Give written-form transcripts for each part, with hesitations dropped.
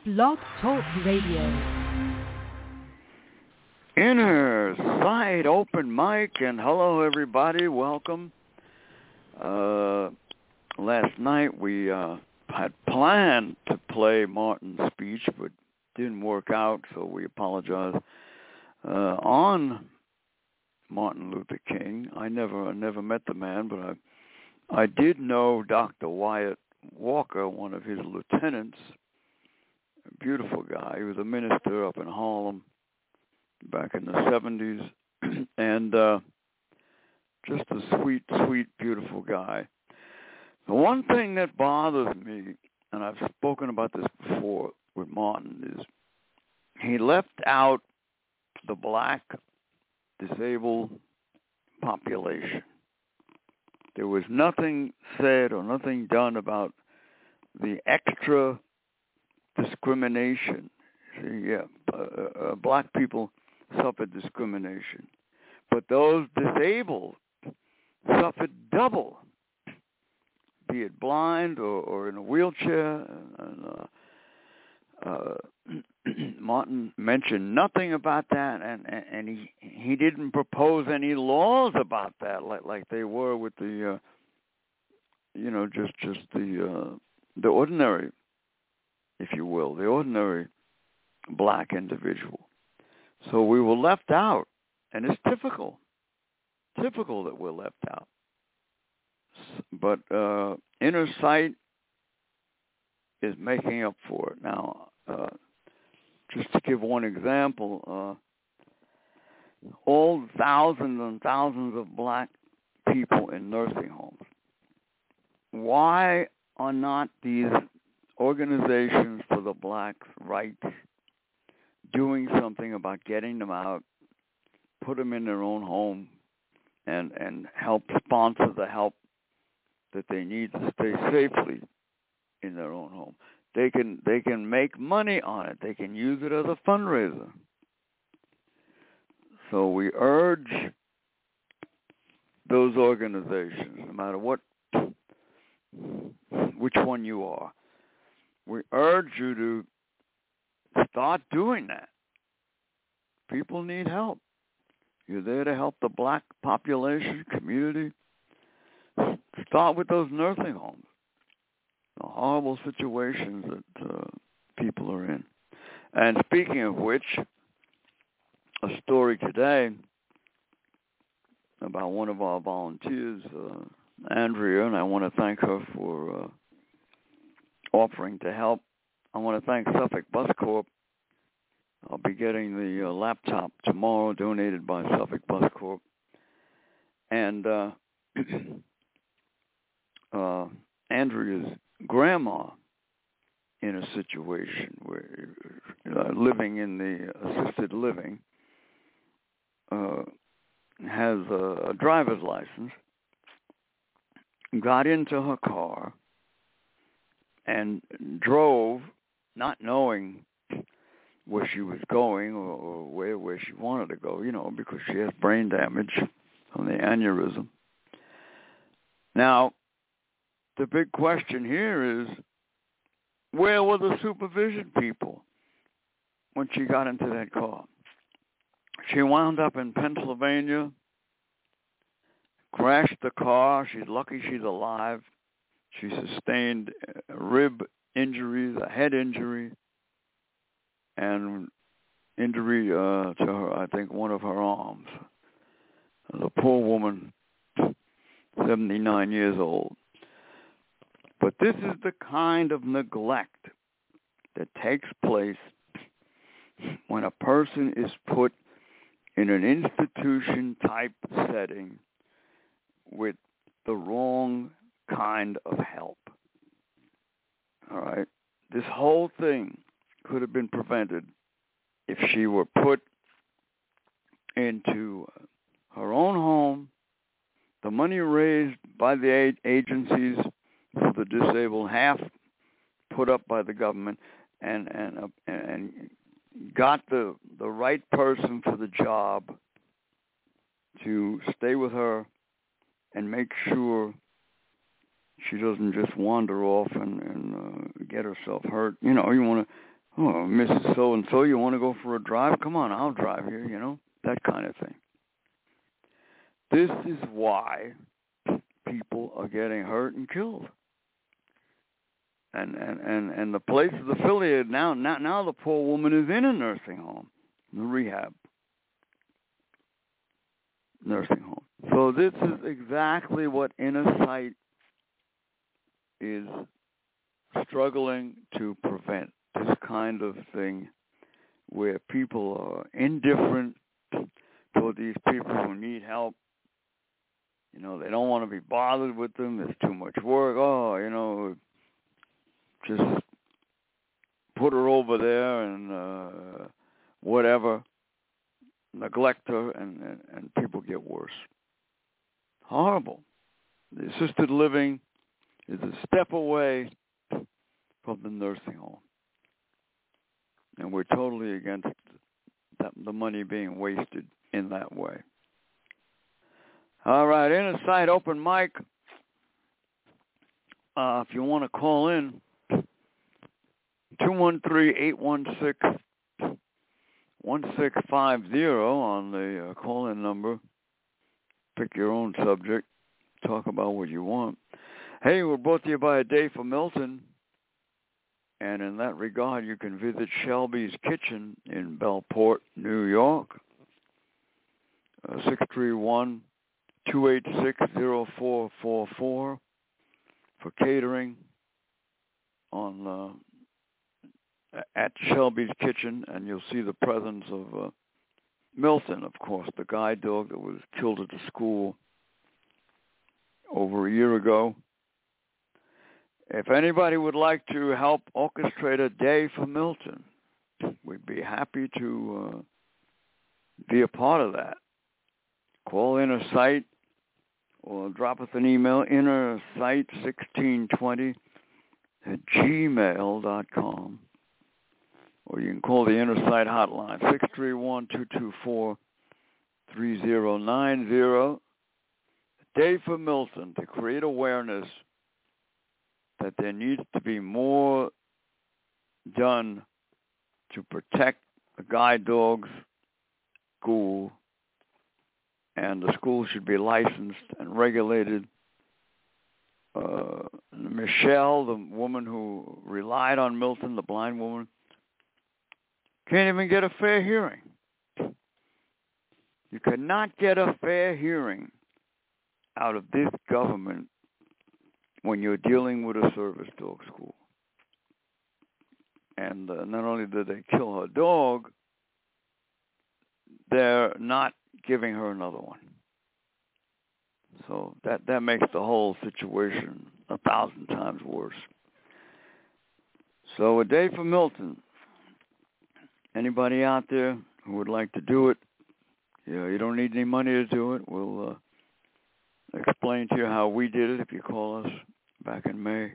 Blog Talk Radio. Inner Sight Open Mic, and hello everybody, welcome. Last night we had planned to play Martin's speech, but didn't work out, so we apologize. On Martin Luther King, I never met the man, but I did know Dr. Wyatt Walker, one of his lieutenants. A beautiful guy. He was a minister up in Harlem back in the 70s, and just a sweet, beautiful guy. The one thing that bothers me, and I've spoken about this before with Martin, is he left out the black disabled population. There was nothing said or nothing done about the extra discrimination. See, black people suffered discrimination, but those disabled suffered double, be it blind or in a wheelchair. Martin mentioned nothing about that, and he didn't propose any laws about that, like they were with the just the ordinary, if you will, the ordinary black individual. So we were left out, and it's typical that we're left out. But Inner Sight is making up for it now. Just to give one example, all thousands and thousands of black people in nursing homes. Why are not these organizations for the blacks' rights doing something about getting them out, put them in their own home, and help sponsor the help that they need to stay safely in their own home? They can make money on it. They can use it as a fundraiser. So we urge those organizations, no matter which one you are, we urge you to start doing that. People need help. You're there to help the black population, community. Start with those nursing homes. The horrible situations that people are in. And speaking of which, a story today about one of our volunteers, Andrea, and I want to thank her for offering to help. I want to thank Suffolk Bus Corp. I'll be getting the laptop tomorrow, donated by Suffolk Bus Corp. And Andrea's grandma in a situation where living in the assisted living, has a driver's license, got into her car and drove, not knowing where she was going or where she wanted to go, because she has brain damage from the aneurysm. Now, the big question here is, where were the supervision people when she got into that car? She wound up in Pennsylvania, crashed the car. She's lucky she's alive. She sustained rib injuries, a head injury, and injury to her, I think, one of her arms. The poor woman, 79 years old. But this is the kind of neglect that takes place when a person is put in an institution-type setting with the wrong kind of help. All right? This whole thing could have been prevented if she were put into her own home, the money raised by the agencies for the disabled, half put up by the government, and got the right person for the job to stay with her and make sure she doesn't just wander off and get herself hurt. You want to oh, Mrs. So-and-so, you want to go for a drive? Come on, I'll drive you, that kind of thing. This is why people are getting hurt and killed. And the place is affiliated now the poor woman is in a nursing home, a rehab nursing home. So this is exactly what Inner Sight is struggling to prevent, this kind of thing where people are indifferent toward these people who need help. They don't want to be bothered with them. There's too much work. Just put her over there and whatever, neglect her, and people get worse. Horrible. The assisted living is a step away from the nursing home. And we're totally against the money being wasted in that way. All right, Inner Sight open mic. If you want to call in, 213-816-1650 on the call-in number. Pick your own subject. Talk about what you want. Hey, we're brought to you by Dave from Milton. And in that regard, you can visit Shelby's Kitchen in Bellport, New York. 631-286-0444 for catering on at Shelby's Kitchen, and you'll see the presence of Milton, of course, the guide dog that was killed at the school over a year ago. If anybody would like to help orchestrate a day for Milton, we'd be happy to be a part of that. Call Inner Sight or drop us an email, innersight1620@gmail.com. Or you can call the Inner Sight hotline, 631-224-3090. A day for Milton to create awareness that there needs to be more done to protect the guide dogs school, and the school should be licensed and regulated. Michelle, the woman who relied on Milton, the blind woman, can't even get a fair hearing. You cannot get a fair hearing out of this government when you're dealing with a service dog school. And not only did they kill her dog, they're not giving her another one. So that makes the whole situation 1,000 times worse. So a day for Milton. Anybody out there who would like to do it, you don't need any money to do it. We'll explain to you how we did it if you call us back in May.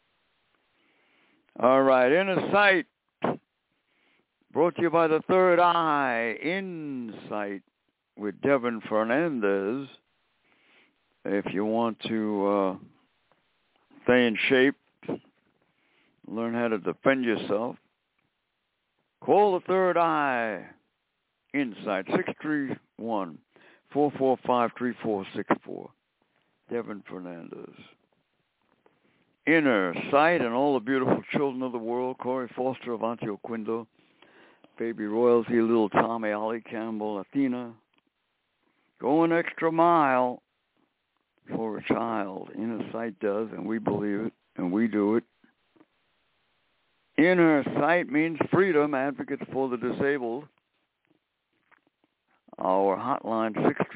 All right, Inner Sight, brought to you by the Third Eye Insight with Devin Fernandez. If you want to stay in shape, learn how to defend yourself, call the Third Eye Insight, 631-445-3464. Devin Fernandez. Inner Sight and all the beautiful children of the world, Corey Foster, Avanti Oquindo, Baby Royalty, Little Tommy, Ollie Campbell, Athena. Go an extra mile for a child. Inner Sight does, and we believe it, and we do it. Inner Sight means freedom, advocates for the disabled. Our hotline,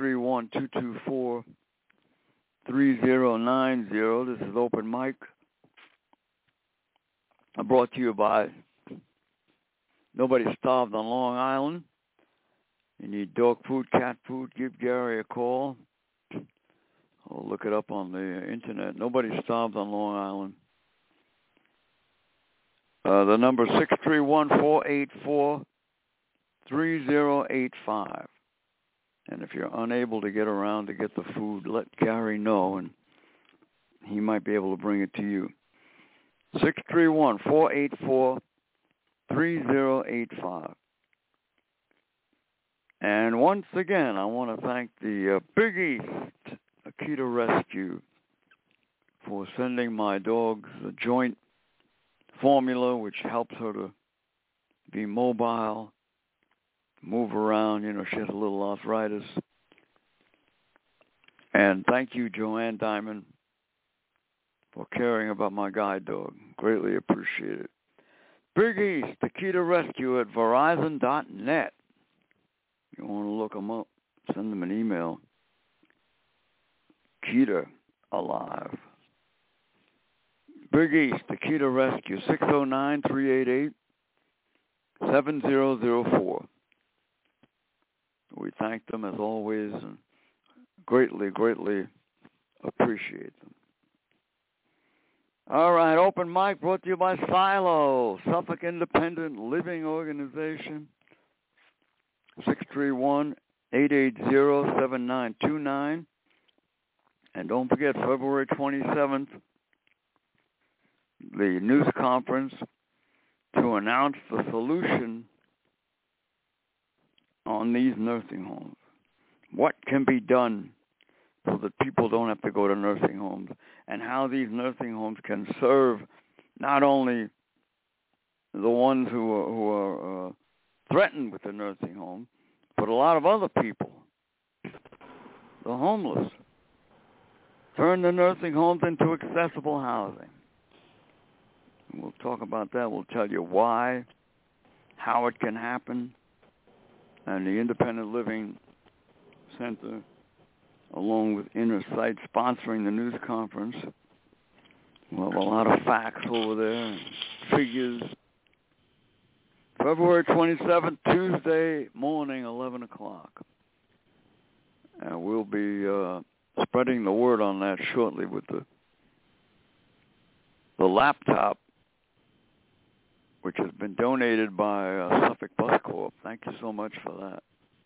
631-224-3090. This is Open Mic. Brought to you by Nobody Starved on Long Island. You need dog food, cat food, give Gary a call. Or look it up on the internet. Nobody Starved on Long Island. The number 631-484-3085. And if you're unable to get around to get the food, let Gary know, and he might be able to bring it to you. 631-484-3085. 3085. And once again, I want to thank the Big East Akita Rescue for sending my dogs a joint formula which helps her to be mobile, move around. You know, she has a little arthritis. And thank you, Joanne Diamond, for caring about my guide dog. Greatly appreciate it. Big East Akita Rescue at Verizon.net. You want to look them up, send them an email. Akita Alive. Big East Akita Rescue, 609-388-7004. We thank them as always and greatly, greatly appreciate them. All right, open mic brought to you by Silo, Suffolk Independent Living Organization, 631-880-7929. And don't forget, February 27th, the news conference to announce the solution on these nursing homes. What can be done so that people don't have to go to nursing homes, and how these nursing homes can serve not only the ones who are threatened with the nursing home, but a lot of other people, the homeless. Turn the nursing homes into accessible housing. We'll talk about that. We'll tell you why, how it can happen, and the Independent Living Center, along with Inner Sight, sponsoring the news conference. We'll have a lot of facts over there and figures. February 27th, Tuesday morning, 11 o'clock. And we'll be spreading the word on that shortly with the laptop, which has been donated by Suffolk Bus Corp. Thank you so much for that.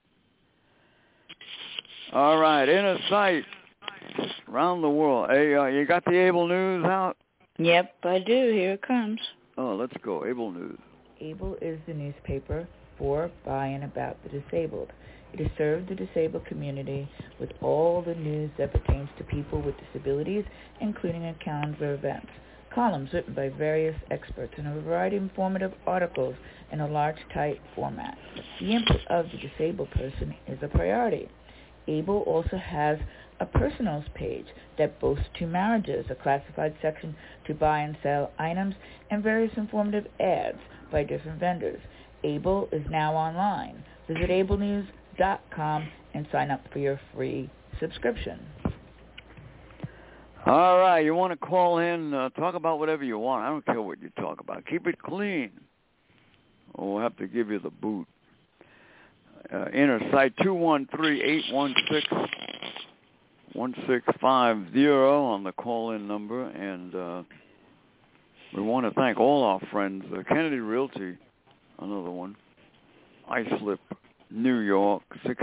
All right, Inner Sight, around the world. Hey, you got the Able News out? Yep, I do. Here it comes. Oh, let's go. Able News. Able is the newspaper for, by, and about the disabled. It has served the disabled community with all the news that pertains to people with disabilities, including a calendar of events, columns written by various experts, and a variety of informative articles in a large, tight format. The input of the disabled person is a priority. Able also has a personals page that boasts 2 marriages, a classified section to buy and sell items, and various informative ads by different vendors. Able is now online. Visit ablenews.com and sign up for your free subscription. All right, you want to call in, talk about whatever you want. I don't care what you talk about. Keep it clean, or we'll have to give you the boot. Inner Sight, 213-816-1650 on the call-in number. And we want to thank all our friends. Kennedy Realty, another one. Islip, New York,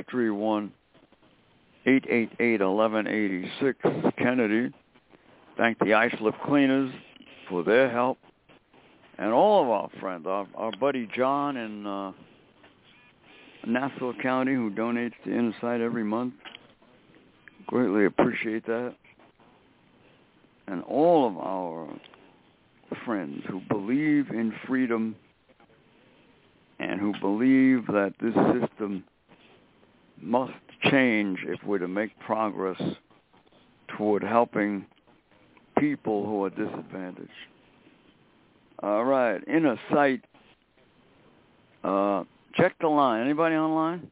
631-888-1186. Kennedy. Thank the Islip Cleaners for their help. And all of our friends, our buddy John in Nassau County, who donates to Inner Sight every month. Greatly appreciate that. And all of our friends who believe in freedom and who believe that this system must change if we're to make progress toward helping people who are disadvantaged. All right, Inner Sight. Check the line. Anybody online?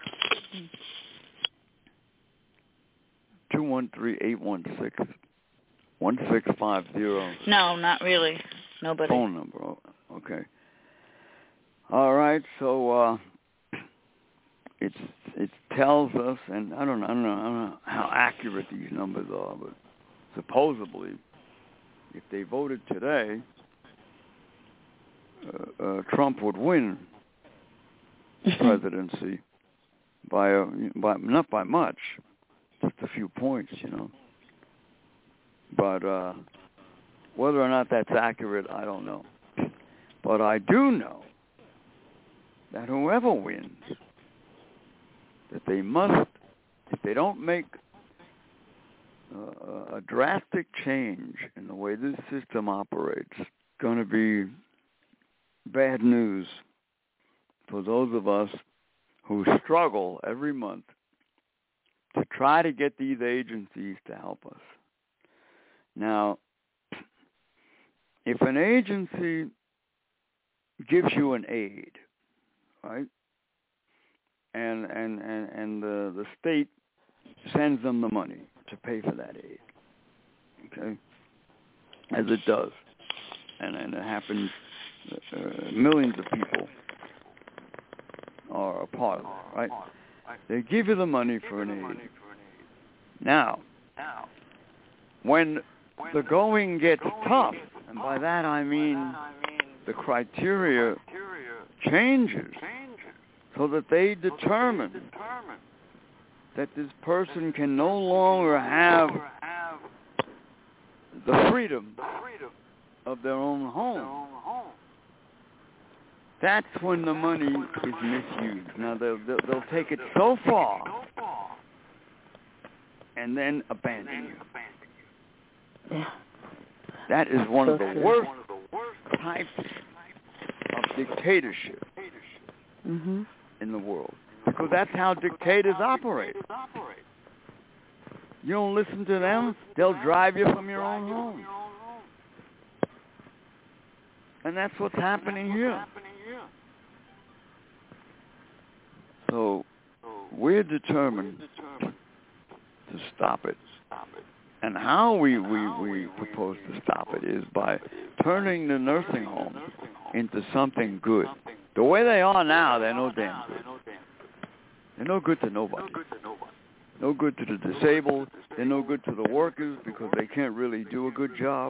213-816-1650. No, not really. Nobody. Phone number. Oh, okay. All right. So it tells us, and I don't know how accurate these numbers are, but supposedly, if they voted today, Trump would win the presidency by not by much, just a few points, you know. But whether or not that's accurate, I don't know. But I do know that whoever wins, that they must, if they don't make a drastic change in the way this system operates, it's going to be bad news for those of us who struggle every month to try to get these agencies to help us. Now, if an agency gives you an aid, right, and the state sends them the money to pay for that aid, okay, as it does, and it happens, millions of people are a part of it, right? They give you the money for an aid. Now, when the going gets tough, and by that I mean the criteria changes so that they determine that this person can no longer have the freedom of their own home. That's when the money is misused. Now, they'll take it so far and then abandon you. Yeah. That is one of the worst types of dictatorship in the world, because that's how dictators operate. You don't listen to them, they'll drive you from your own home. And that's what's happening here. So we're determined to stop it. And how we propose to stop it is by turning the nursing homes into something good. The way they are now, they're no damn good. They're no good to nobody. No good to the disabled. They're no good to the workers because they can't really do a good job.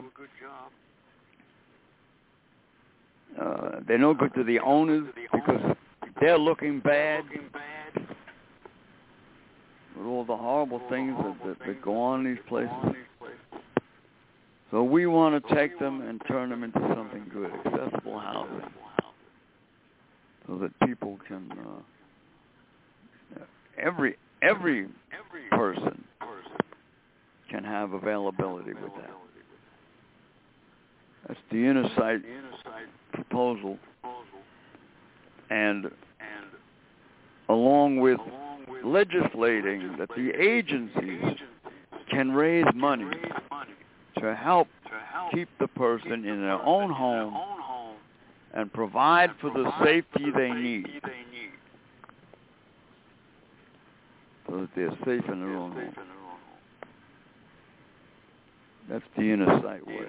They're no good to the owners because they're looking bad with all the horrible things that go on in these places. So we want to take them and turn them into something good, accessible housing, so that people can, every person can have availability with that. That's the Inner Sight proposal. And along with legislating that the agencies can raise money to help keep the person in their own home and provide for the safety they need so that they're safe in their own home. That's the Inner Sight way.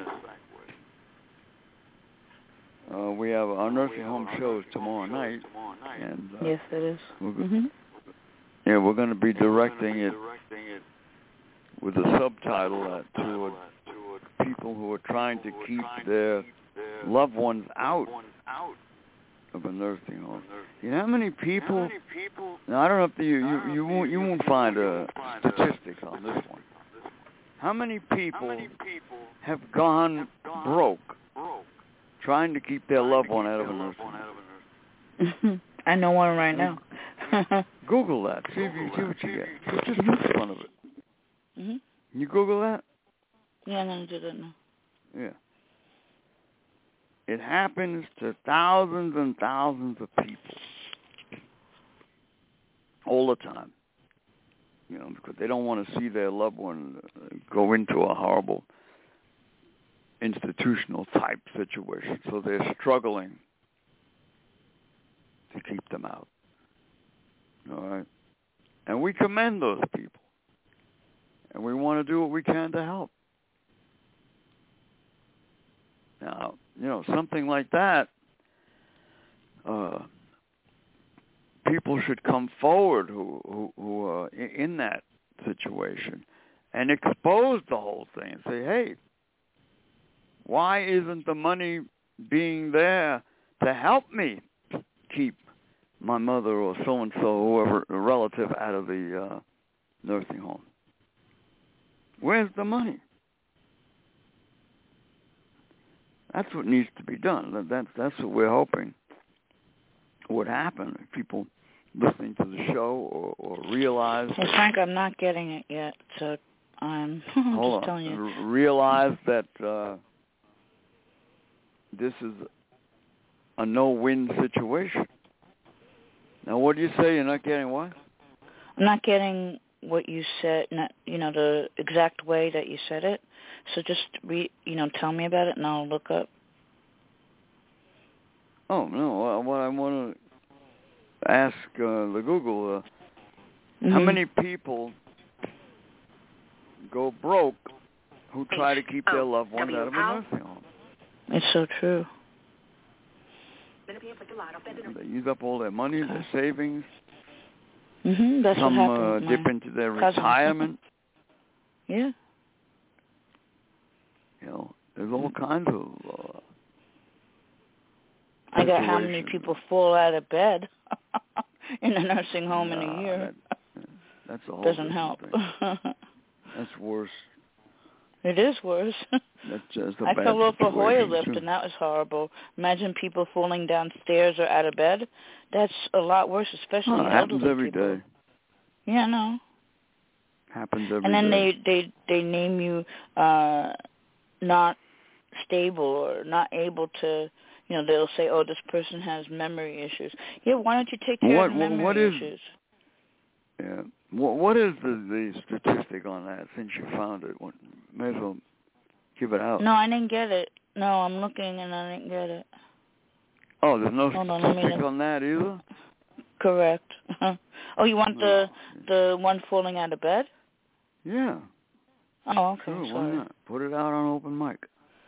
We have our nursing home shows tomorrow night, and yes, it is. Yeah, we're going to be directing it with a subtitle to people who are trying to keep their loved ones out of a nursing home. You know how many people? Now I don't know if you won't find statistics on this one. How many people have gone broke trying to keep their loved one out of a nursing home? I know one right now. Google that. See what you get. Just make fun of it. Can you Google that? Yeah, no, I didn't know. Yeah. It happens to thousands and thousands of people all the time. You know, because they don't want to see their loved one go into a horrible institutional type situation. So they're struggling to keep them out. All right? And we commend those people. And we want to do what we can to help. Now, you know, something like that, people should come forward who are in that situation and expose the whole thing and say, hey, why isn't the money being there to help me keep my mother or so-and-so, whoever, a relative, out of the nursing home? Where's the money? That's what needs to be done. That's what we're hoping would happen if people listening to the show or realize. Well, Frank, I'm not getting it yet, so I'm just telling you. Realize that this is a no-win situation. Now, what do you say? You're not getting what? I'm not getting what you said, not, the exact way that you said it. So just tell me about it, and I'll look up. Oh, no. What I want to ask the Google, how many people go broke who try to keep their loved ones out of a nursing home? It's so true. They use up all their money, their savings. That's some what happened. dip into their retirement. Yeah. There's all kinds of I got how many people fall out of bed in a nursing home in a year. That's a whole doesn't help. That's worse. It is worse. That's just a I bad fell off a Hoyer situation, lift, too. and that was horrible. Imagine people falling downstairs or out of bed. That's a lot worse, especially it elderly happens every people. day. Yeah, I know. Happens every day. And then they name you not stable or not able to, they'll say, oh, this person has memory issues. Yeah, why don't you take care of the memory issues? Yeah. What is the statistic on that since you found it? May as well give it out. No, I didn't get it. No, I'm looking and I didn't get it. Oh, there's no statistics on that either? Correct. Oh, you want the one falling out of bed? Yeah. Oh, okay. Sure, sorry. why not? Put it out on open mic.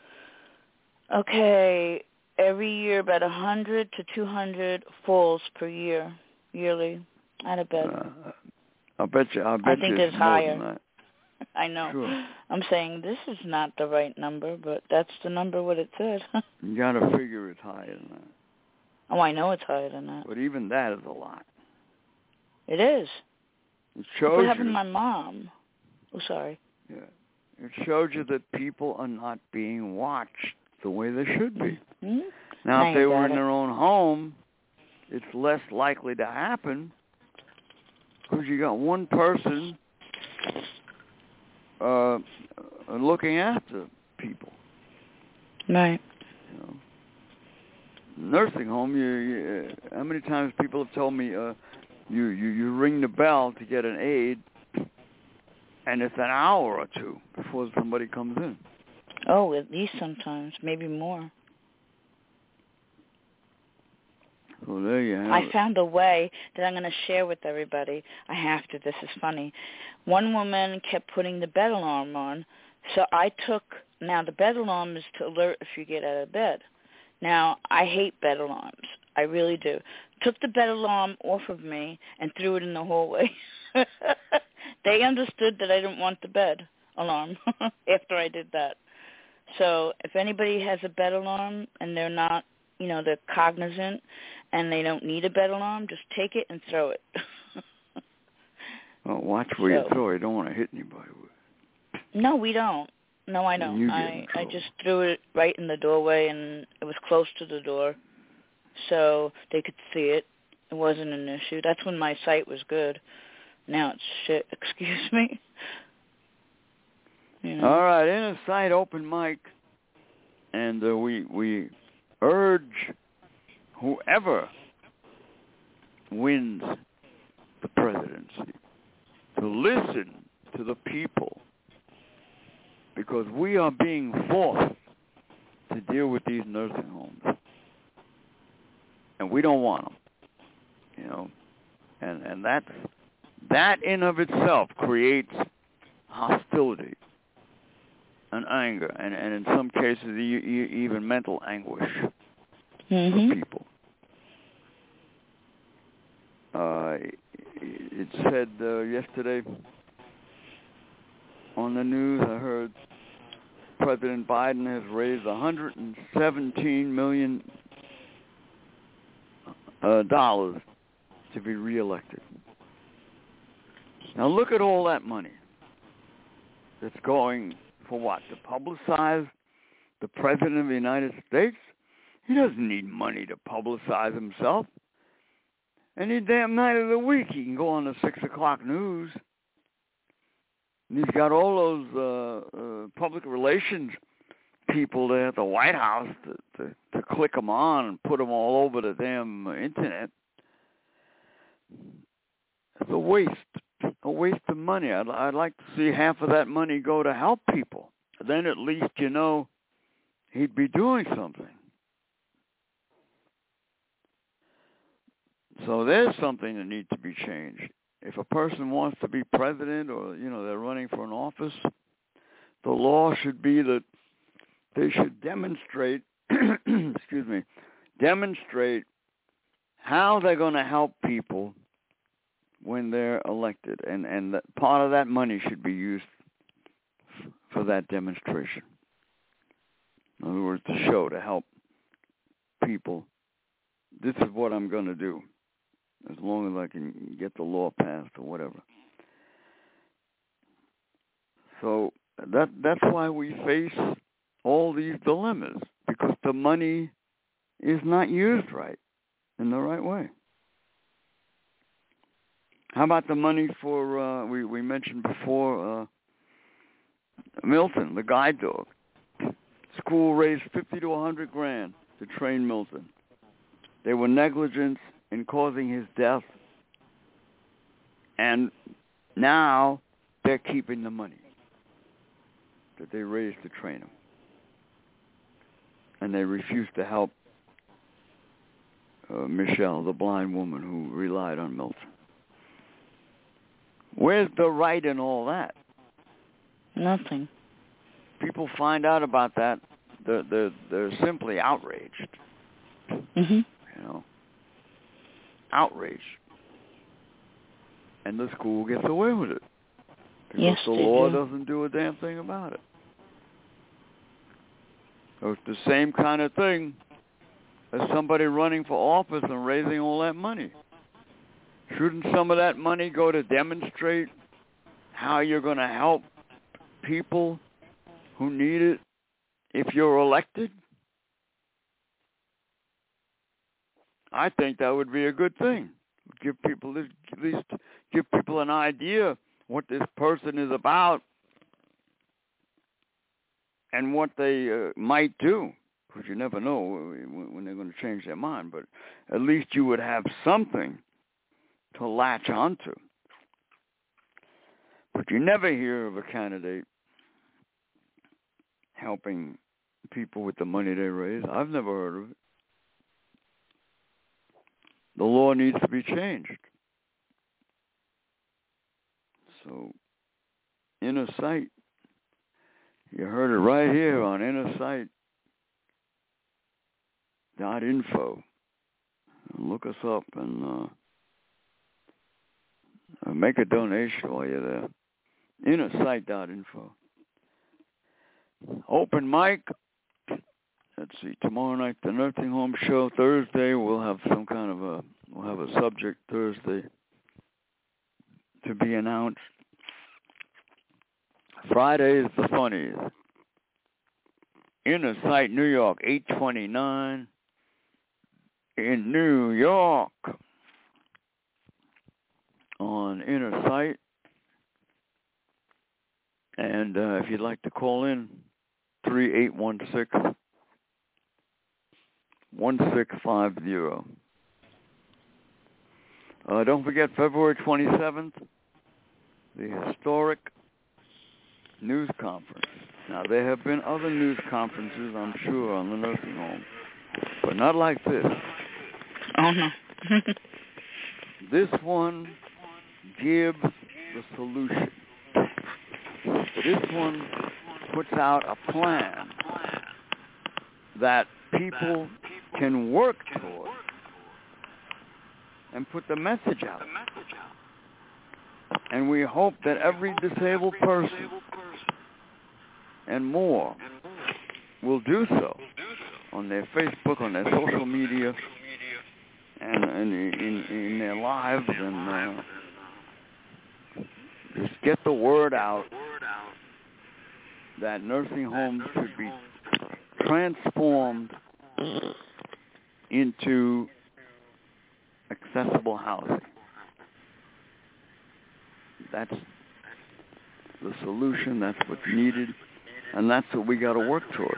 Okay. Every year, about 100 to 200 falls per year, yearly, out of bed. I bet you I think it's it's more higher. than that. I know. Sure. I'm saying this is not the right number, but that's the number what it said. You got to figure it's higher than that. Oh, I know it's higher than that. But even that is a lot. It is. It shows what happened to my mom? Oh, sorry. Yeah. It shows you that people are not being watched the way they should be. Mm-hmm. Now, if they were in their own home, it's less likely to happen because you got one person looking after people. Right. Nursing home, you how many times people have told me you ring the bell to get an aide, and it's an hour or two before somebody comes in. Oh, at least sometimes, maybe more. So there you have I found a way that I'm going to share with everybody. I have to. This is funny. One woman kept putting the bed alarm on, so I took. Now the bed alarm is to alert if you get out of bed. Now I hate bed alarms. I really do. Took the bed alarm off of me and threw it in the hallway. They understood that I didn't want the bed alarm after I did that. So if anybody has a bed alarm and they're not, they're cognizant and they don't need a bed alarm, just take it and throw it. Well, watch where you throw it. You don't want to hit anybody with it. No, we don't. No, I don't. I just threw it right in the doorway, and it was close to the door, so they could see it. It wasn't an issue. That's when my sight was good. Now it's shit. Excuse me. All right, Inner Sight open mic, and we urge whoever wins the presidency to listen to the people, because we are being forced to deal with these nursing homes, and we don't want them, and that in of itself creates hostility and anger, and in some cases even mental anguish for people. It said yesterday on the news, I heard President Biden has raised $117 million to be reelected. Now look at all that money that's going for what? To publicize the President of the United States? He doesn't need money to publicize himself. Any damn night of the week he can go on the 6 o'clock news. And he's got all those public relations people there at the White House to click them on and put them all over the damn internet. It's a waste of money. I'd like to see half of that money go to help people. Then at least you know he'd be doing something. So there's something that needs to be changed. If a person wants to be president or, they're running for an office, the law should be that they should demonstrate, demonstrate how they're going to help people when they're elected. And that part of that money should be used for that demonstration. In other words, to help people, this is what I'm going to do, as long as I can get the law passed or whatever. So that's why we face all these dilemmas, because the money is not used right, in the right way. How about the money for, we mentioned before, Milton, the guide dog. School raised $50 to $100,000 to train Milton. They were negligent in causing his death, and now they're keeping the money that they raised to train him. And they refuse to help Michelle, the blind woman who relied on Milton. Where's the right in all that? Nothing. People find out about that, they're simply outraged. Mm-hmm. Outraged. And the school gets away with it. Because yes, the law doesn't do a damn thing about it. So it's the same kind of thing as somebody running for office and raising all that money. Shouldn't some of that money go to demonstrate how you're going to help people who need it if you're elected? I think that would be a good thing. Give people at least give people an idea what this person is about and what they might do, because you never know when they're going to change their mind. But at least you would have something to latch onto. But you never hear of a candidate helping people with the money they raise. I've never heard of it. The law needs to be changed. So, Inner Sight, you heard it right here on InnerSight.info. Look us up and make a donation while you're there. InnerSight.info. Open mic. Let's see, tomorrow night, the Nursing Home Show. Thursday, we'll have we'll have a subject Thursday to be announced. Friday is the funnies. Inner Sight, New York, 829 in New York on Inner Sight. And if you'd like to call in, 3816-1650. Don't forget February 27th, the historic news conference. Now, there have been other news conferences, I'm sure, on the nursing home, but not like this. Oh, no. This one gives the solution. This one puts out a plan that people can work toward and put the message out. And we hope that every disabled person and more will do so on their Facebook, on their social media, and in their lives, and just get the word out that nursing homes should be transformed into accessible housing. That's the solution. That's what's needed, and that's what we got to work toward.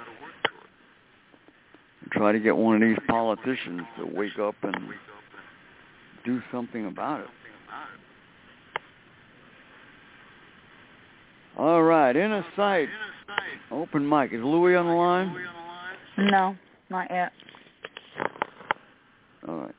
And try to get one of these politicians to wake up and do something about it. All right, Inner Sight, open mic. Is Louie on the line? No, not yet. All right.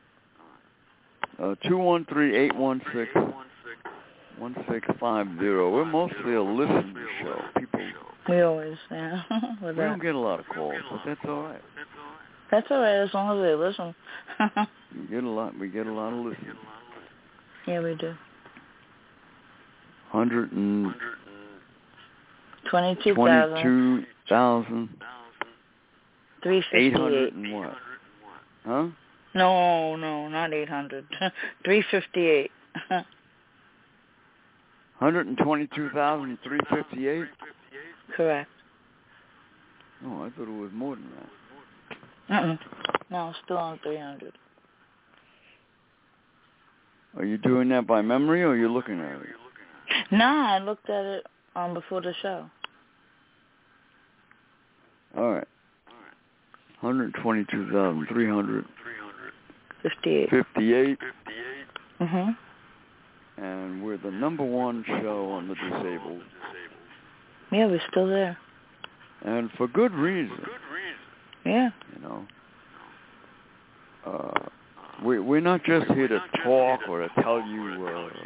213-816-1650. We're mostly a listening show. People. We always, yeah. We don't get a lot of calls, but that's all right. That's all right as long as they listen. We get a lot of listeners. Yeah, we do. 122,000. 358. 800 and what? Huh? No, not 800. 358. 122,358? Correct. Oh, I thought it was more than that. No, still on 300. Are you doing that by memory, or are you looking at it? No, I looked at it before the show. All right. 122,358. Mhm. And we're the number one show on the disabled. Yeah, we're still there. And for good reason. Yeah. You know. We're not just here to talk or to tell you,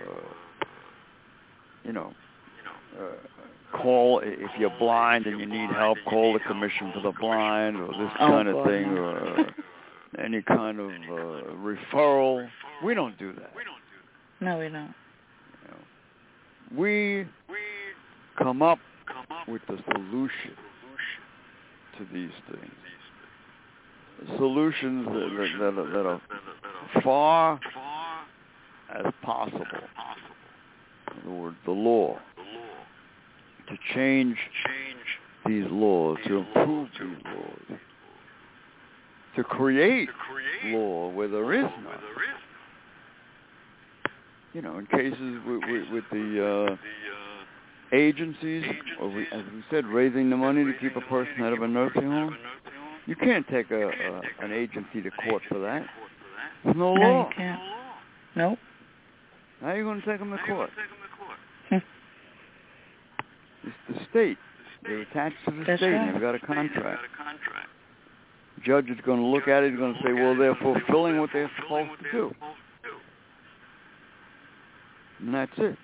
call if you're blind and you need help, call the Commission for the Blind or this kind of thing, or any kind of referral. We don't do that. No, we don't. You know, we come up with the solution to these things. Solutions that are far as possible. In other words, the law. To change these laws, to improve these laws, to create law where there is none. You know, in cases with the agencies, or as we said, raising the money to keep a person out of a nursing home, you can't take an agency to court for that. There's no law. No, you can't. Nope. How are you going to take them to court? It's the state. They're attached to the state, right. and they've got a contract. The judge is going to look at it, he's going to say, well, they're fulfilling what they're supposed to do. And that's it.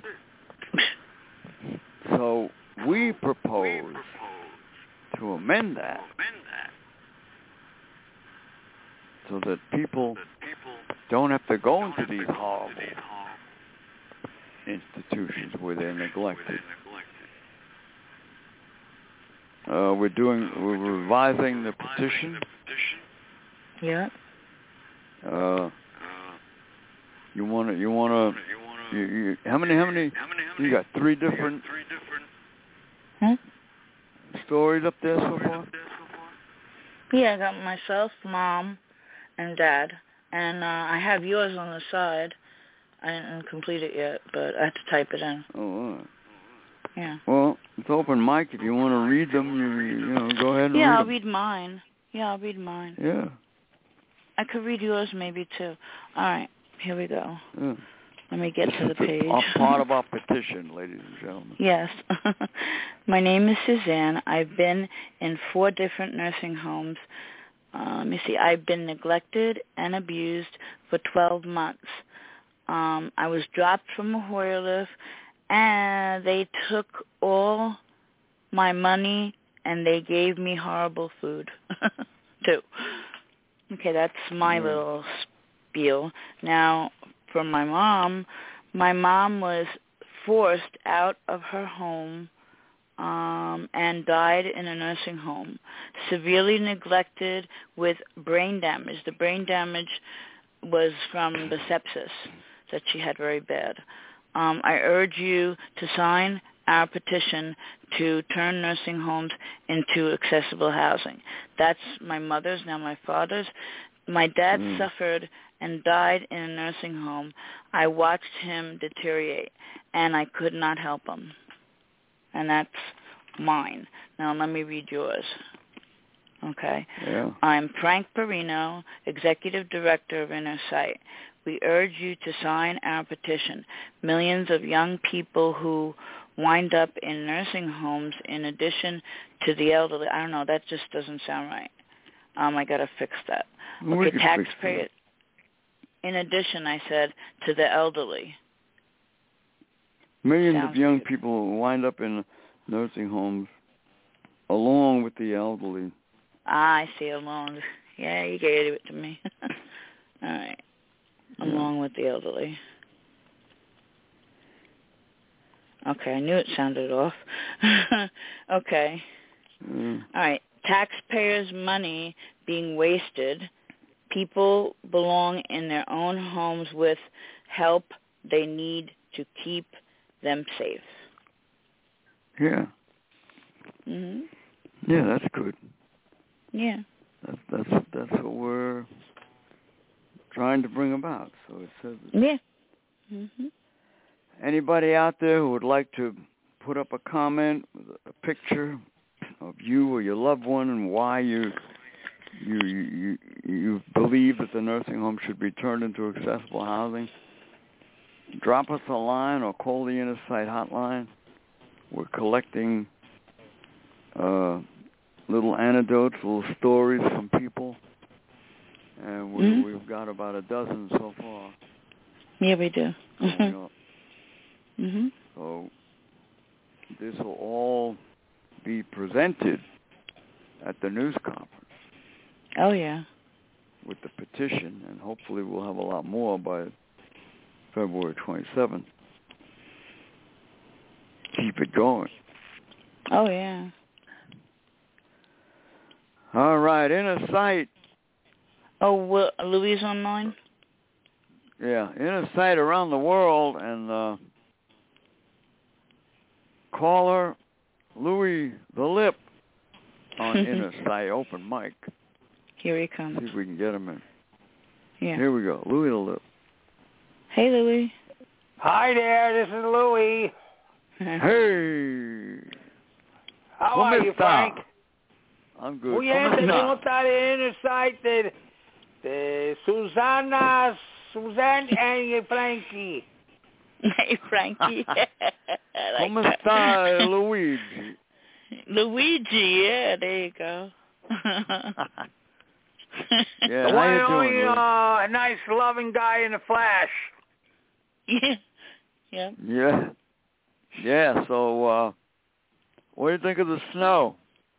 So we propose to amend that so that people don't have to go into these horrible institutions where they're neglected. We're revising the petition. Yeah. How many? You got three different stories up there so far? Yeah, I got myself, Mom, and Dad, and I have yours on the side. I didn't complete it yet, but I have to type it in. Oh, all right. Yeah. Well, it's open mic. If you want to read them, go ahead and read them. Yeah, I'll read mine. Yeah. I could read yours maybe too. All right, here we go. Yeah. Let me get to the page. It's part of our petition, ladies and gentlemen. Yes. My name is Suzanne. I've been in 4 different nursing homes. Let me see. I've been neglected and abused for 12 months. I was dropped from a Hoyer lift, and they took all my money, and they gave me horrible food, too. Okay, that's my little spiel. Now, for my mom was forced out of her home and died in a nursing home, severely neglected with brain damage. The brain damage was from the sepsis that she had very bad. I urge you to sign our petition to turn nursing homes into accessible housing. That's my mother's, now my father's. My dad suffered and died in a nursing home. I watched him deteriorate, and I could not help him. And that's mine. Now let me read yours. Okay. Yeah. I'm Frank Perino, Executive Director of Inner Sight. We urge you to sign our petition. Millions of young people who wind up in nursing homes in addition to the elderly. I don't know, that just doesn't sound right. I got to fix that. Okay, taxpayer. In addition, I said, to the elderly. Millions Sounds of young good. people wind up in nursing homes along with the elderly. I see, along. Yeah, you gave it to me. All right. Along with the elderly. Okay, I knew it sounded off. Okay. All right. Taxpayers' money being wasted. People belong in their own homes with help they need to keep them safe. Yeah. Mhm. Yeah, that's good. Yeah. That's what we're trying to bring about. So it says. Yeah. Mhm. Anybody out there who would like to put up a comment with a picture of you or your loved one and why you believe that the nursing home should be turned into accessible housing, drop us a line or call the Inner Sight hotline. We're collecting little anecdotes, little stories from people, and we've got about a dozen so far. Yeah, we do. Mhm. So this will all be presented at the news conference. Oh, yeah. With the petition, and hopefully we'll have a lot more by February 27th. Keep it going. Oh, yeah. All right, Inner Sight. Oh, Louise online? Yeah, Inner Sight around the world, and caller Louis the Lip on Inner Sight open mic. Here he comes. See if we can get him in. Yeah. Here we go, Louis the Lip. Hey, Louis. Hi there, this is Louis. Hey. How are you, Frank? I'm good. Muy bien, tenemos de Inner Sight de Suzanne and Frankie. Hey, Frankie. ¿Cómo está Luigi? Luigi, yeah, there you go. Yeah, the one how and you only doing, a nice, loving guy in the flesh. Yeah. Yeah. Yeah. Yeah, so what do you think of the snow?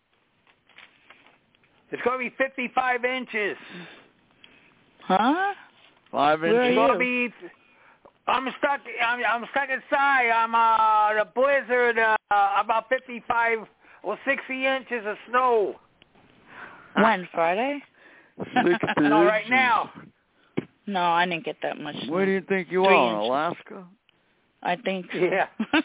It's going to be 55 inches. Huh? 5 inches? Where It's are going to be... I'm stuck inside. I'm the blizzard, about 55 or 60 inches of snow. When, Friday? 60 No, right inches. now. No, I didn't get that much snow. Where do you think you 3 are, in inches. Alaska? I think so. Yeah.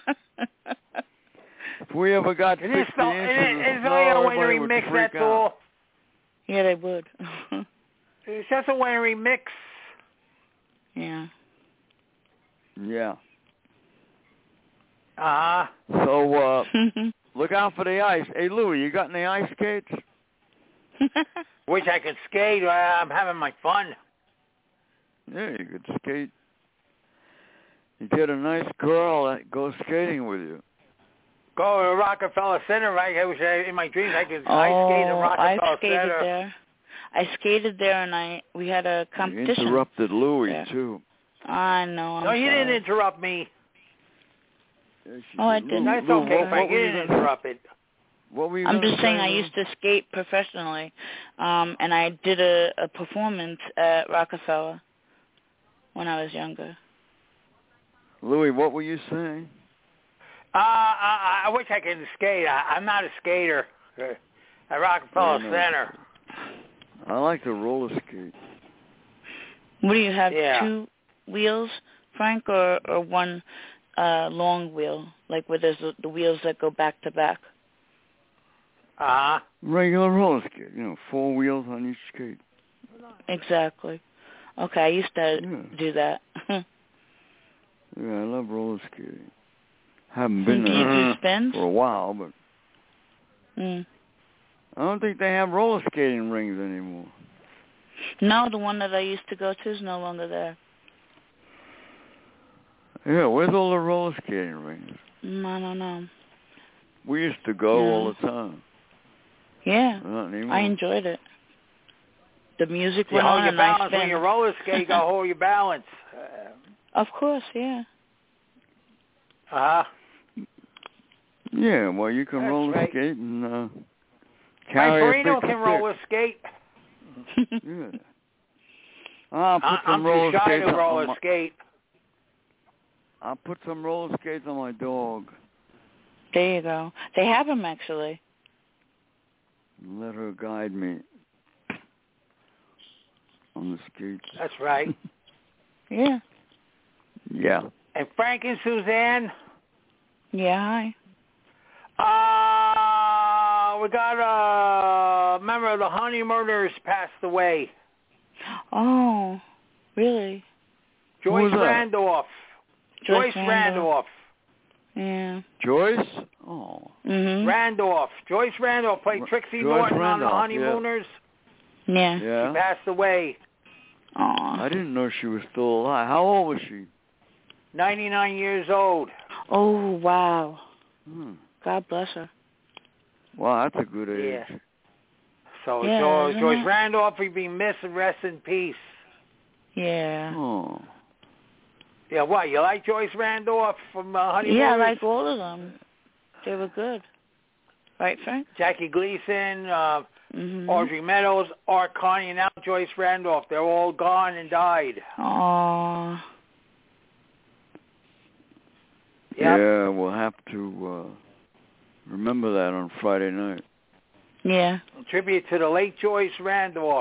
If we ever got 60 inches of snow, It's only a everybody wintry would mix, freak that's out. all. Yeah, they would. It's just a wintry mix. Yeah. Yeah. Uh-huh. So, look out for the ice. Hey, Louie, you got any ice skates? Wish I could skate. I'm having my fun. Yeah, you could skate. You get a nice girl that goes skating with you. Go to Rockefeller Center, right? I wish in my dreams I could ice skate in Rockefeller I skated Center. there. I skated there, and we had a competition. You interrupted Louie, there. too. I know. No, you sorry. didn't interrupt me. Yes, Oh, I didn't. That's Lou, okay, what Frank. were You you didn't gonna- interrupt it. What were you I'm gonna just saying say, I Lou? used to skate professionally, and I did a performance at Rockefeller when I was younger. Louie, what were you saying? I wish I could skate. I'm not a skater at Rockefeller Yeah, no. Center. I like to roller skate. What do you have, Yeah. 2 wheels, Frank, or one long wheel, like where there's the wheels that go back to back? Uh-huh. Regular roller skate, 4 wheels on each skate. Exactly. Okay, I used to do that. Yeah, I love roller skating. Haven't been Do you do spins? for a while, but I don't think they have roller skating rings anymore. No, the one that I used to go to is no longer there. Yeah, where's all the roller skating rings? I don't know. We used to go all the time. Yeah, Not anymore. I enjoyed it. The music You went hold on your and I balance spin. when you roller skate. You gotta hold your balance. Of course, yeah. Yeah, well, you can That's roller right. skate and My carry a Perino big can stick. roller skate. Yeah. I'll put I'm some too roller shy skates to on roller my, skate. I'll put some roller skates on my dog. There you go. They have them, actually. And let her guide me on the skates. That's right. Yeah. Yeah. And Frank and Suzanne. Yeah, hi. We got a member of the Honeymooners passed away. Oh, really? Joyce that? Randolph. Joyce Randolph. Yeah. Joyce? Oh. Randolph. Joyce Randolph played Trixie Norton on the Honeymooners. Yeah. Yeah. She passed away. Aw. I didn't know she was still alive. How old was she? 99 years old. Oh, wow. God bless her. Wow, that's a good age. Yeah. So Yeah, Joyce Randolph, we be missed and rest in peace. Yeah. Oh. Yeah, what? You like Joyce Randolph from Honeymooners? Yeah, I like all of them. They were good. Right, Frank? Jackie Gleason, Audrey Meadows, Art Carney, and now Joyce Randolph. They're all gone and died. Aw. Yep. Yeah, we'll have to remember that on Friday night. Yeah. A tribute to the late Joyce Randolph.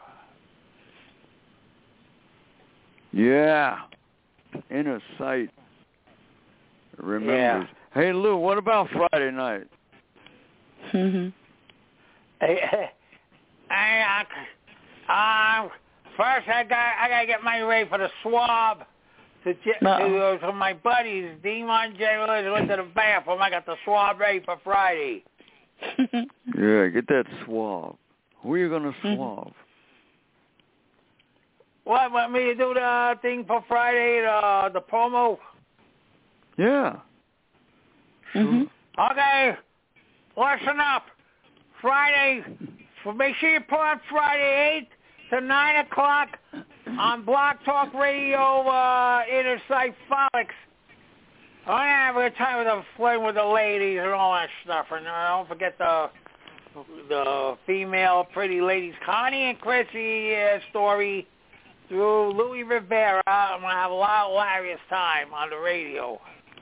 Yeah. Inner sight. Remembers. Hey, Lou, what about Friday night? First I gotta get money ready for the swab to my buddies. Demon J. Willis went to the bathroom. I got the swab ready for Friday. Yeah, get that swab. Who are you gonna swab? What? Want me to do the thing for Friday? The promo? Yeah. Sure. Okay. Listen up. Friday. Make sure you put on Friday 8 to 9 o'clock on Blog Talk Radio. Inner Sight Frolics. I'm gonna have a good time with the fling with the ladies and all that stuff. And don't forget the female pretty ladies, Connie and Chrissy story through Louis Rivera. I'm gonna have a lot of hilarious time on the radio.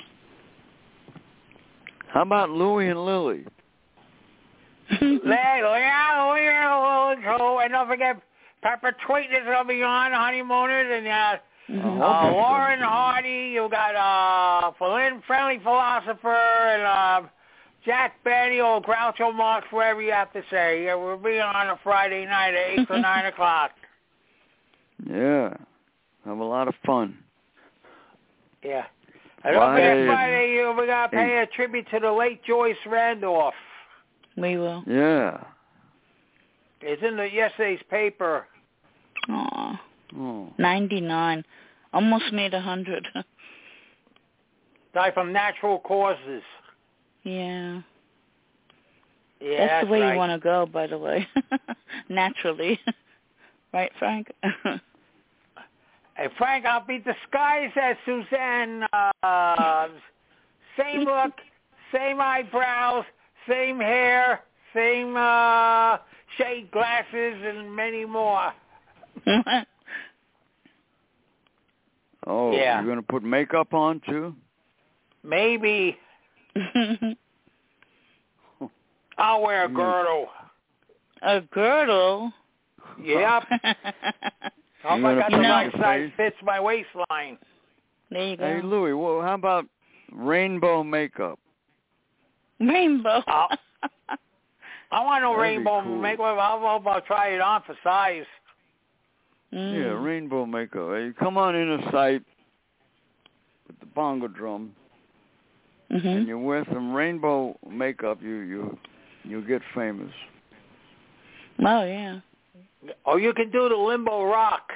How about Louie and Lily? And don't forget, Pepper Tweet is going to be on Honeymooners, and Lauren Hardy. You got Friendly Philosopher, and Jack Benny or Groucho Marx, whatever you have to say. Yeah, we'll be on a Friday night at 8 to 9 o'clock. Yeah. Have a lot of fun. Yeah. And don't forget Friday, we got to pay a tribute to the late Joyce Randolph. We will. Yeah. It's in yesterday's paper. Aw. 99. Almost made 100. Died from natural causes. Yeah. Yeah, that's the way right. you want to go, by the way. Naturally. Right, Frank? Hey, Frank, I'll be disguised as Suzanne. Same look, same eyebrows, same hair, same shade glasses, and many more. Oh, yeah. You're going to put makeup on, too? Maybe. I'll wear a girdle. A girdle? Yep. I got the right size, fits my waistline. There you go. Hey, Louie, well, how about rainbow makeup? Rainbow? I want no rainbow cool. makeup. I'll try it on for size. Yeah, rainbow makeup. You come on inner sight with the bongo drum, and you wear some rainbow makeup. You get famous. Oh yeah. Oh, you can do the limbo rock.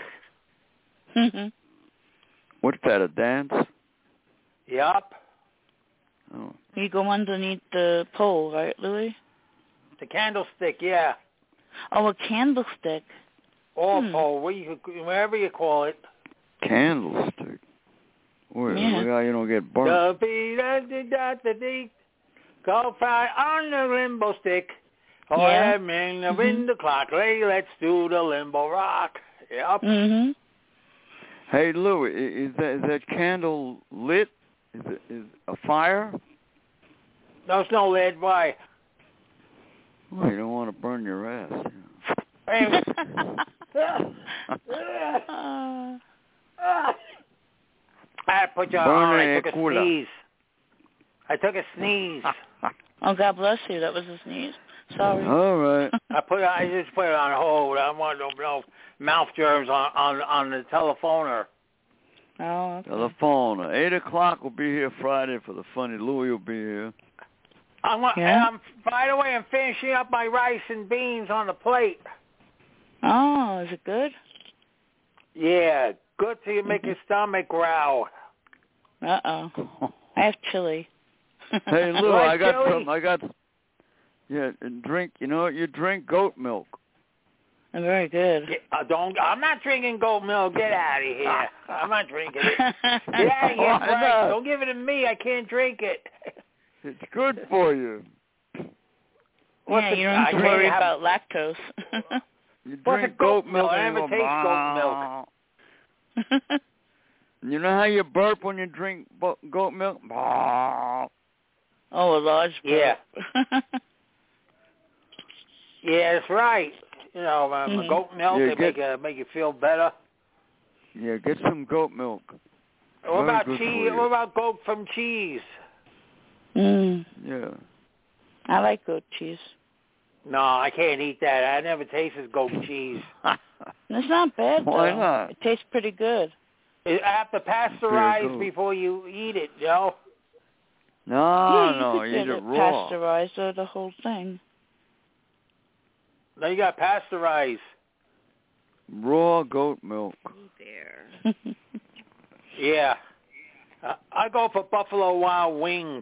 What's that? A dance? Yup. Oh. You go underneath the pole, right, Louis? The candlestick, yeah. Oh, a candlestick. Or pole, wherever you call it. Candlestick. Where you don't get burnt. Go fly on the limbo stick. Oh, Yeah. I'm in the window clock. Hey, let's do the limbo rock. Yep. Hey, Louis, is that candle lit? Is a fire? There's no lead. Why? Well, you don't want to burn your ass. I put you on. I took a sneeze. Oh, God bless you. That was a sneeze. Sorry. All right. I just put it on hold. I want no mouth germs on the telephoner. Oh, okay. Telephone. 8 o'clock will be here Friday for the funny. Louis will be here. By the way, I'm finishing up my rice and beans on the plate. Oh, is it good? Yeah, good till you make your stomach growl. Uh-oh. I have chili. Hey, Lou, What, I got chili? something. Drink. You know what? You drink goat milk. Very good. I'm not drinking goat milk. Get out of here. I'm not drinking it. Get out of here, Frank. Don't give it to me. I can't drink it. It's good for you. You don't have to worry about lactose. You drink goat milk. I never taste goat milk. You know how you burp when you drink goat milk? Oh, a large burp. Yeah. Yeah, that's right. You know, goat milk, make you feel better. Yeah, get some goat milk. What about cheese? What about goat from cheese? Yeah. I like goat cheese. No, I can't eat that. I never tasted goat cheese. It's not bad, though. Why not? It tastes pretty good. I have to pasteurize before you eat it, you know? No, eat it raw. Pasteurize the whole thing. No, you got to pasteurize. Raw goat milk. Yeah. I go for Buffalo Wild Wings.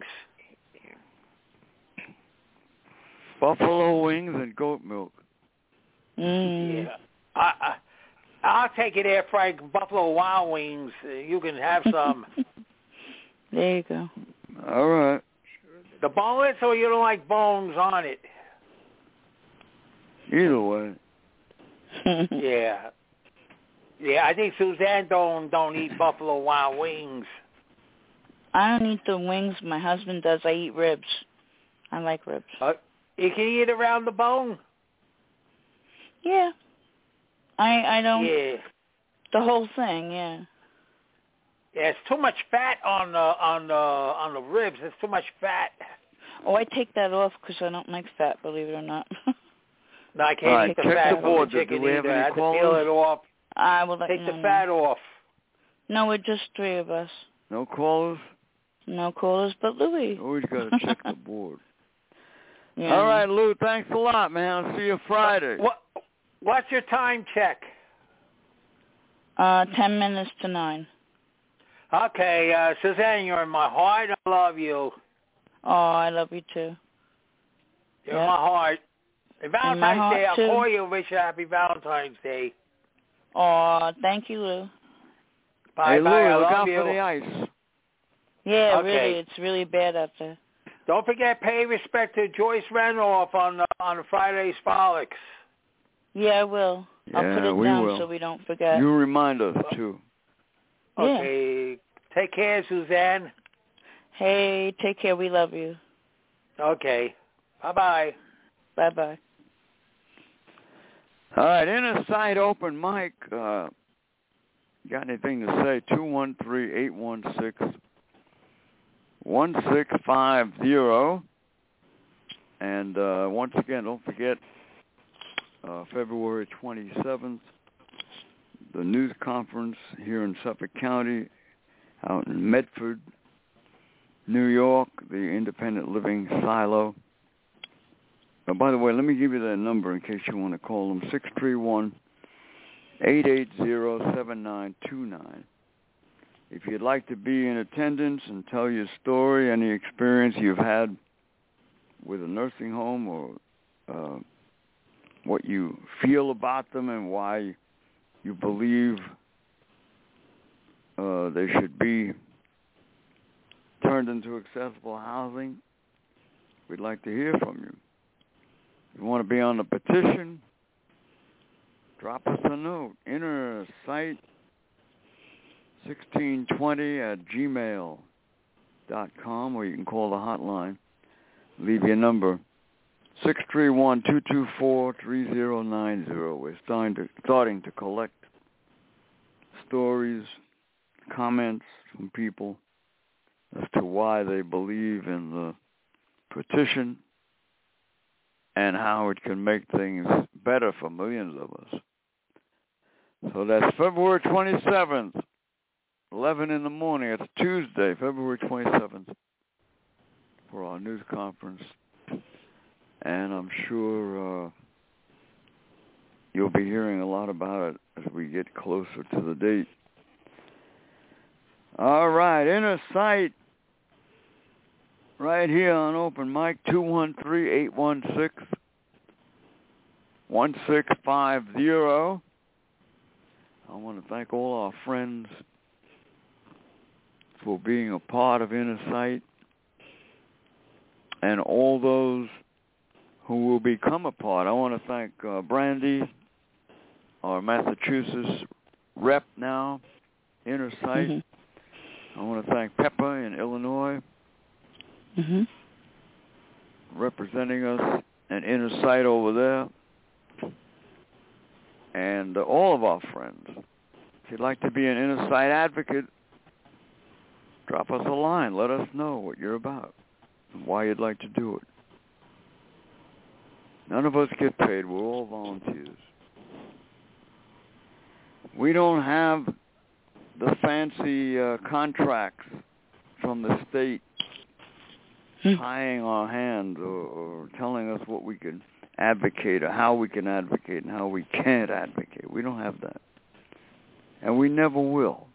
Buffalo wings and goat milk. Yeah. I'll take it there, Frank. Buffalo Wild Wings. You can have some. There you go. All right. The boneless, or you don't like bones on it? Either way. Yeah. Yeah, I think Suzanne don't eat Buffalo Wild Wings. I don't eat the wings. My husband does. I eat ribs. I like ribs. You can eat around the bone? Yeah. I don't. Yeah. The whole thing, yeah. Yeah, it's too much fat on the ribs. It's too much fat. Oh, I take that off because I don't like fat, believe it or not. No, I can't take the fat the board. off the chicken Do we have either. any I have to callers? peel it off. I will let Take you the know. fat off. No, we're just three of us. No callers? No callers but Louis. Always got to check the board. Yeah. All right, Lou, thanks a lot, man. I'll see you Friday. What's your time check? 10 minutes to 9. Okay, Suzanne, you're in my heart. I love you. Oh, I love you too. You're in my heart. And Valentine's Day, I'll too. call you and wish you happy Valentine's Day. Oh, thank you, Lou. Bye, hey, Lou, bye. I look love out you. for the ice. Yeah, Okay. really, it's really bad out there. Don't forget, pay respect to Joyce Renoff on the Friday's Frolics. Yeah, I will. I'll put it we down will. so we don't forget. You remind us, too. Yeah. Okay. Take care, Suzanne. Hey, take care. We love you. Okay. Bye-bye. Bye-bye. All right, inner side open mic. Got anything to say? 213-816-1650. And once again, don't forget, February 27th, the news conference here in Suffolk County, out in Medford, New York, the Independent Living Silo. By the way, let me give you that number in case you want to call them, 631-880-7929. If you'd like to be in attendance and tell your story, any experience you've had with a nursing home, or what you feel about them and why you believe they should be turned into accessible housing, we'd like to hear from you. If you want to be on the petition, drop us a note. innersite1620@gmail.com, or you can call the hotline. Leave your number, 631-224-3090. We're starting to collect stories, comments from people as to why they believe in the petition and how it can make things better for millions of us. So that's February 27th, 11 in the morning. It's Tuesday, February 27th, for our news conference. And I'm sure you'll be hearing a lot about it as we get closer to the date. All right, Inner Sight, right here on Open Mic, 213-816-1650. I want to thank all our friends for being a part of Inner Sight, and all those who will become a part. I want to thank Brandy, our Massachusetts rep now, Inner Sight. Mm-hmm. I want to thank Pepper in Illinois, representing us and Inner Sight over there, and all of our friends. If you'd like to be an Inner Sight advocate, drop us a line. Let us know what you're about and why you'd like to do it. None of us get paid. We're all volunteers. We don't have the fancy contracts from the state tying our hands or telling us what we can advocate or how we can advocate and how we can't advocate. We don't have that. And we never will.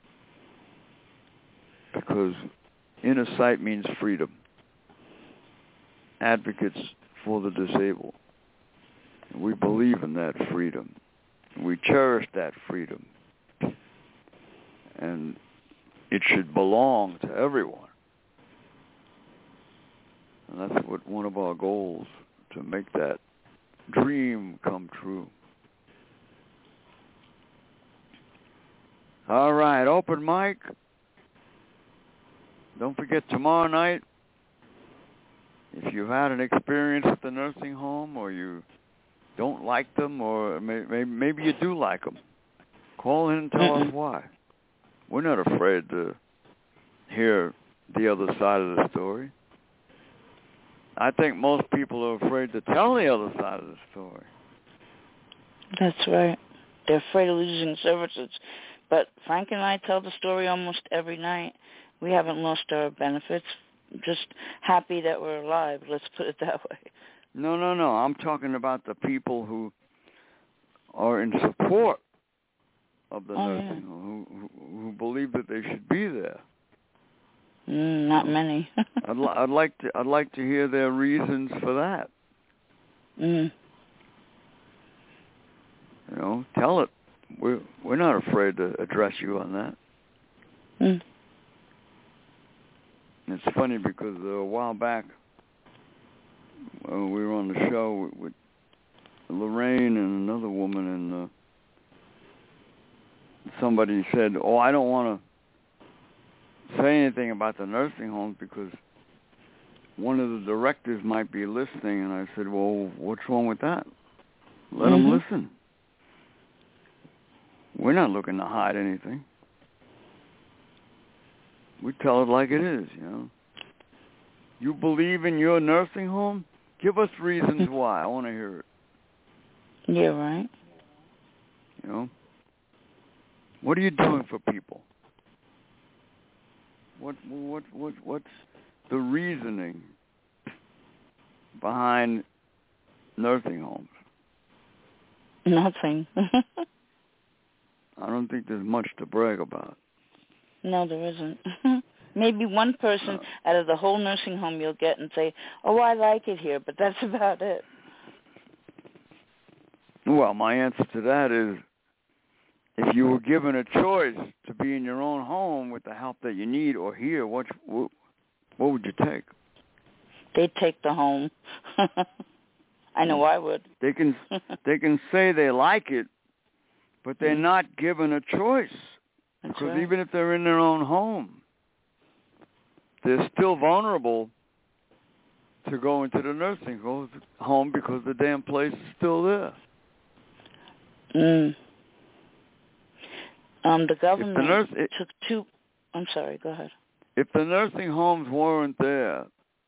Because Inner Sight means freedom. Advocates for the disabled. And we believe in that freedom. We cherish that freedom. And it should belong to everyone. And that's what one of our goals, to make that dream come true. All right, Open Mic. Don't forget, tomorrow night, if you've had an experience at the nursing home, or you don't like them, or maybe you do like them, call in and tell us why. We're not afraid to hear the other side of the story. I think most people are afraid to tell the other side of the story. That's right. They're afraid of losing services. But Frank and I tell the story almost every night. We haven't lost our benefits. Just happy that we're alive. Let's put it that way. No. I'm talking about the people who are in support of the nursing home, who believe that they should be there. Not many. I'd like to hear their reasons for that. You know, tell it. We're not afraid to address you on that. It's funny because a while back we were on the show with Lorraine and another woman, and somebody said, I don't want to say anything about the nursing homes because one of the directors might be listening. And I said, well, what's wrong with that? Let them listen. We're not looking to hide anything. We tell it like it is, you know. You believe in your nursing home? Give us reasons why. I want to hear it. Yeah, right. You know? What are you doing for people? What's the reasoning behind nursing homes? Nothing. I don't think there's much to brag about. No, there isn't. Maybe one person out of the whole nursing home you'll get and say, "Oh, I like it here," but that's about it. Well, my answer to that is, if you were given a choice to be in your own home with the help that you need or here, what would you take? They'd take the home. I know I would. They can say they like it, but they're not given a choice. That's because right. even if they're in their own home, they're still vulnerable to go into the nursing home because the damn place is still there. The government took two... I'm sorry, go ahead. If the nursing homes weren't there,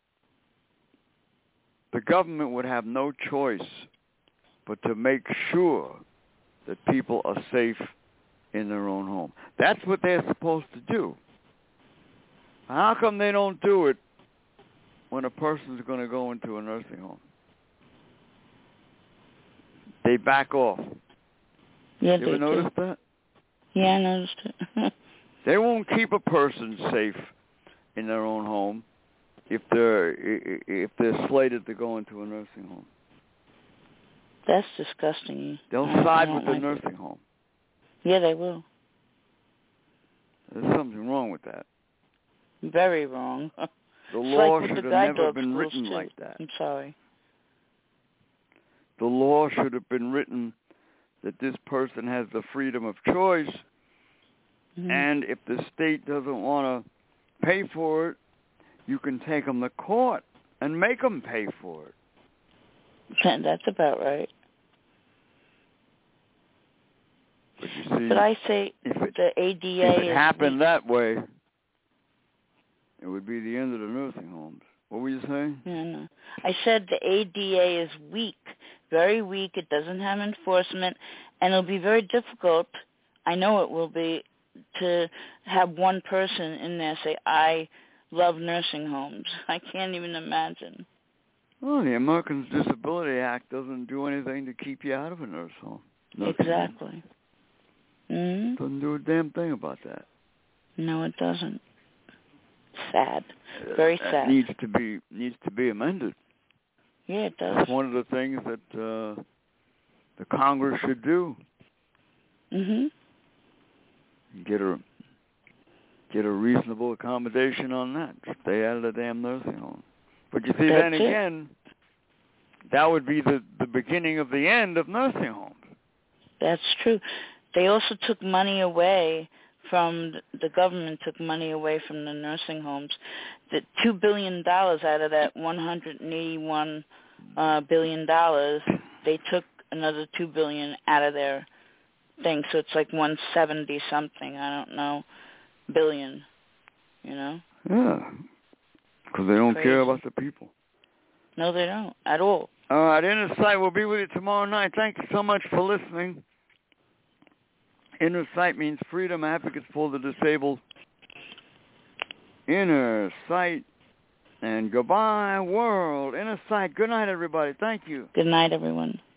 the government would have no choice but to make sure that people are safe in their own home. That's what they're supposed to do. How come they don't do it when a person's going to go into a nursing home? They back off. Yeah, you ever notice that? Yeah, I noticed it. They won't keep a person safe in their own home if they're slated to go into a nursing home. That's disgusting. They'll side with the nursing home. Yeah, they will. There's something wrong with that. Very wrong. The law should have never been written like that. I'm sorry. The law should have been written that this person has the freedom of choice, and if the state doesn't want to pay for it, you can take them to court and make them pay for it. That's about right. But you see, but I say the ADA... If it happened that way, it would be the end of the nursing homes. What were you saying? No. I said the ADA is weak, very weak. It doesn't have enforcement, and it'll be very difficult, I know it will be, to have one person in there say, I love nursing homes. I can't even imagine. Well, the Americans with Disability Act doesn't do anything to keep you out of a nursing home. Exactly. Mm-hmm. Doesn't do a damn thing about that. No, it doesn't. Sad. Very sad. Needs to be amended. Yeah, it does. That's one of the things that the Congress should do. Mhm. Get a reasonable accommodation on that. Stay out of the damn nursing home. But you see, then again, that would be the beginning of the end of nursing homes. That's true. They also took money away from the government. Took money away from the nursing homes. The $2 billion out of that $181 billion, they took another $2 billion out of their thing. So it's like 170 something. I don't know, billion. You know? Yeah, because they don't care about the people. No, they don't at all. All right, Inner Sight will be with you tomorrow night. Thank you so much for listening. Inner Sight means freedom advocates for the disabled. Inner Sight and goodbye, world. Inner Sight. Good night, everybody. Thank you. Good night, everyone.